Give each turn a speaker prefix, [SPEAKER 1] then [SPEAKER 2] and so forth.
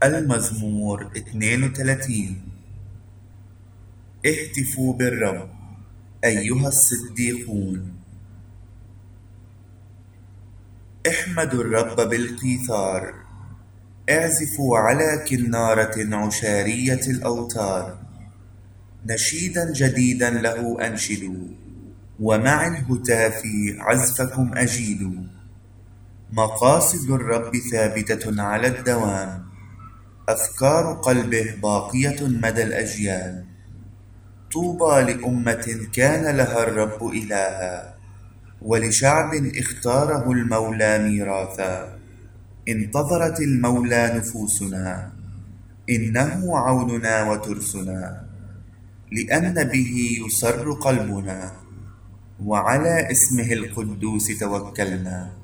[SPEAKER 1] المزمور 32. اهتفوا بالرب أيها الصديقون، احمدوا الرب بالقيثار، اعزفوا على كنارة عشارية الأوتار، نشيدا جديدا له أنشدوا، ومع الهتاف عزفكم أجيدوا. مقاصد الرب ثابتة على الدوام، أفكار قلبه باقية مدى الأجيال. طوبى لأمة كان لها الرب إلها، ولشعب اختاره المولى ميراثا. انتظرت المولى نفوسنا، إنه عوننا وترسنا، لأن به يسر قلبنا، وعلى اسمه القدوس توكلنا.